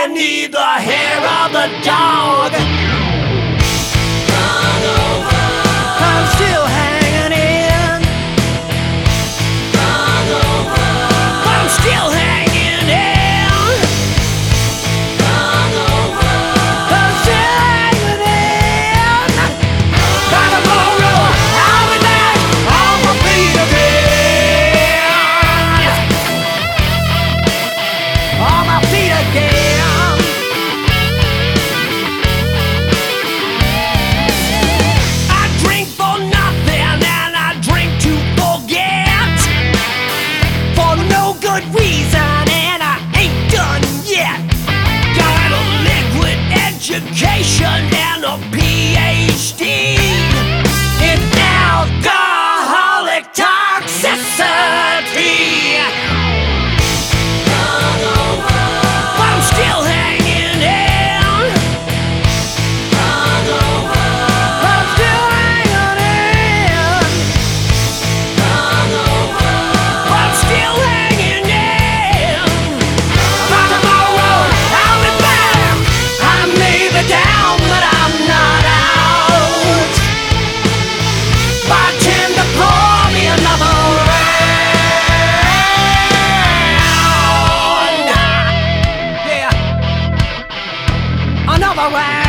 need the hair of the dog. I'm still hanging in. I'm still hanging in. I'm still hanging in. By tomorrow, I'll be back on my feet again. On my feet again. I drink for nothing and I drink to forget. For no good reason and I ain't done yet. Got a liquid education and a PhD in alcoholic toxicity. I'm still hanging in. I'm still hanging in. I'm still hanging in. By tomorrow, I'll be back. I may be down, but I'm not out. Bartender, pour me another round. Yeah, another round.